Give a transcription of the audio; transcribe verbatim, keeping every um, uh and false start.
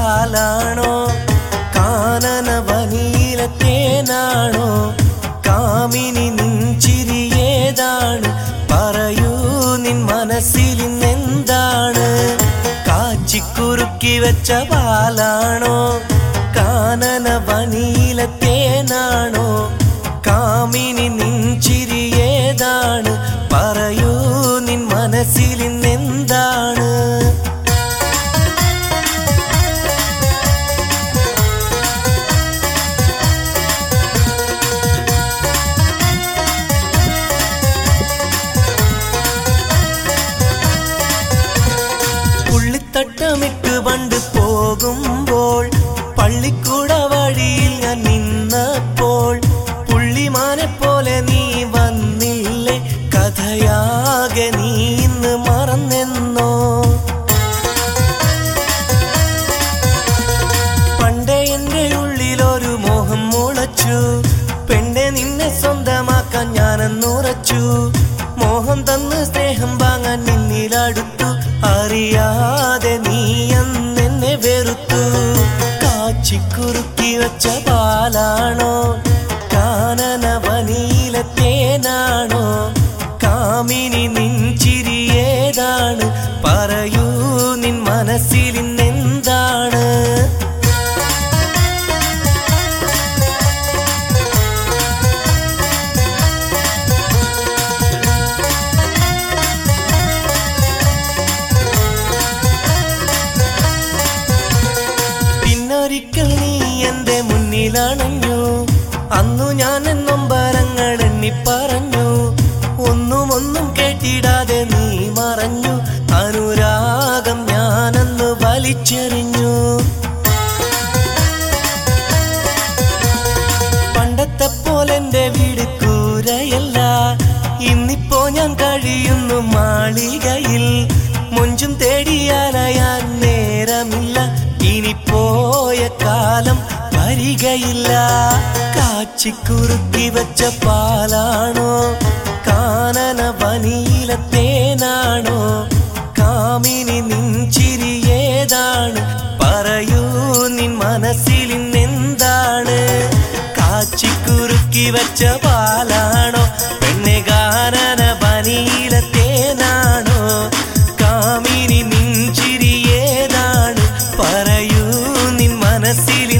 പാലാണോ കാനനവനിയിലെ തേനാണോ കാമിനി നിൻചിരിയേതാണ് പറയൂ നിൻ മനസ്സിലിന്നെന്താണ് കാച്ചിക്കുറുക്കി വെച്ച പാലാണോ കാനനവനിയിലെ തേനാണോ കാമിനി നിൻചിരിയേതാണ് പറയൂ നിൻ മനസ്സിലിന്നെന്താണ് പുള്ളിത്തട്ടമിട്ട് പണ്ട് പോകുമ്പോൾ പള്ളിക്കൂട വഴിയിൽ ഞാൻ നിന്നപ്പോൾ പുള്ളിമാനെ പോലെ നീ വന്നില്ലേ കഥയാകെ നീ ഇന്ന് മറന്നെന്നോ പണ്ടേ എൻ്റെ ഉള്ളിലൊരു മോഹം മുളച്ചു പെണ്ണെ നിന്നെ സ്വന്തമാക്കാൻ ഞാനെന്നുറച്ചു മോഹം തന്ന് സ്നേഹം വാങ്ങാൻ നിന്നിലടുത്തു അറിയാതെ നീ അന്നെന്നെ വെറുത്തു കാച്ചിക്കുറുക്കി വെച്ച പാലാണോ കാനനവനിയിലെ തേനാണോ കാമിനി നിൻചിരിയേതാണ് പറയൂ നിൻ മനസ്സിലിന്നെന്താണ് ഒരിക്കൽ നീ എന്റെ മുന്നിലണഞ്ഞു അന്നു ഞാൻ നൊമ്പരങ്ങൾ എണ്ണി പറഞ്ഞു ഒന്നും ഒന്നും കേട്ടിടാതെ നീ മറഞ്ഞു അനുരാഗം ഞാനന്ന് വലിച്ചെറിഞ്ഞു പണ്ടത്തെ പോലെന്റെ വീട് കൂരയല്ല ഇന്നിപ്പോ ഞാൻ കഴിയുന്നു മാളികയിൽ മൊഞ്ചും തേടിയാലയാൻ നേരമില്ല ഇനി പോയ കാലം വരികയില്ല കാച്ചിക്കുറുക്കി വെച്ച പാലാണോ കാനനവനിയിലെ തേനാണോ കാമിനി നിൻചിരിയേതാണ് പറയൂ നിൻ മനസ്സിലിന്നെന്താണ് കാച്ചിക്കുറുക്കി വെച്ച പാലാണോ പെണ്ണെ കാനനവനിയിലെ തേനാണോ കാമിനി നിൻചിരിയേതാണ് പറയൂ നിൻ മനസ്സിൽ